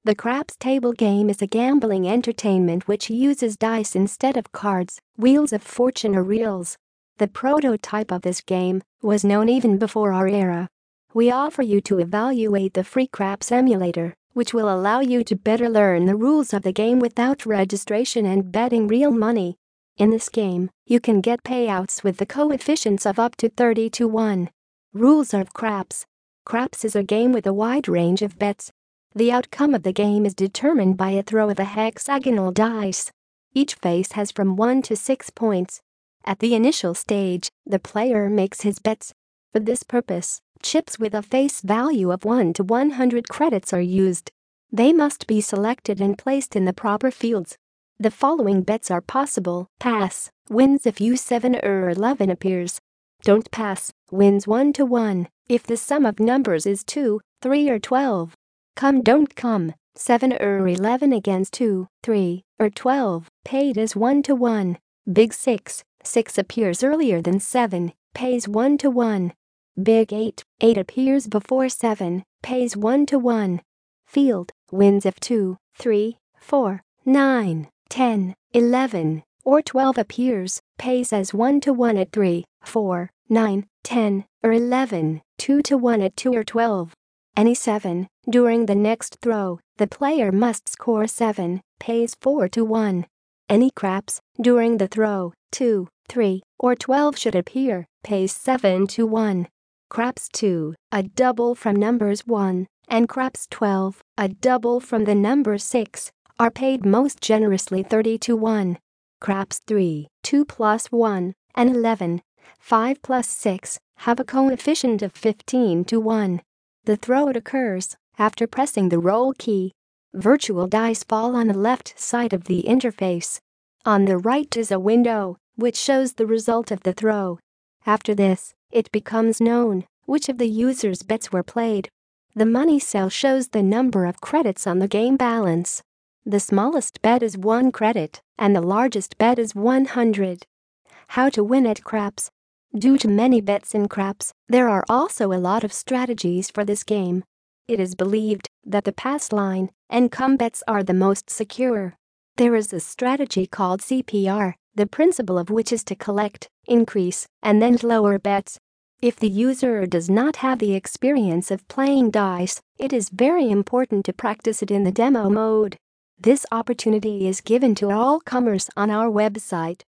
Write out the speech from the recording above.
The craps table game is a gambling entertainment which uses dice instead of cards, wheels of fortune or reels. The prototype of this game was known even before our era. We offer you to evaluate the free craps emulator, which will allow you to better learn the rules of the game without registration and betting real money. In this game, you can get payouts with the coefficients of up to 30 to 1. Rules of craps. Craps is a game with a wide range of bets. The outcome of the game is determined by a throw of a hexagonal dice. Each face has from 1 to 6 points. At the initial stage, the player makes his bets. For this purpose, chips with a face value of 1 to 100 credits are used. They must be selected and placed in the proper fields. The following bets are possible. Pass, wins if U7 or 11 appears. Don't pass, wins 1 to 1, if the sum of numbers is 2, 3 or 12. Come don't come, 7 or 11 against 2, 3, or 12, paid as 1 to 1. Big 6, 6 appears earlier than 7, pays 1 to 1. Big 8, 8 appears before 7, pays 1 to 1. Field, wins if 2, 3, 4, 9, 10, 11, or 12 appears, pays as 1 to 1 at 3, 4, 9, 10, or 11, 2 to 1 at 2 or 12. Any 7, during the next throw, the player must score 7, pays 4 to 1. Any craps, during the throw, 2, 3, or 12 should appear, pays 7 to 1. Craps 2, a double from numbers 1, and craps 12, a double from the number 6, are paid most generously 30 to 1. Craps 3, 2 plus 1, and 11, 5 plus 6, have a coefficient of 15 to 1. The throw occurs after pressing the roll key. Virtual dice fall on the left side of the interface. On the right is a window, which shows the result of the throw. After this, it becomes known which of the user's bets were played. The money cell shows the number of credits on the game balance. The smallest bet is 1 credit, and the largest bet is 100. How to win at craps. Due to many bets in craps, there are also a lot of strategies for this game. It is believed that the pass line and come bets are the most secure. There is a strategy called CPR, the principle of which is to collect, increase, and then lower bets. If the user does not have the experience of playing dice, it is very important to practice it in the demo mode. This opportunity is given to all comers on our website.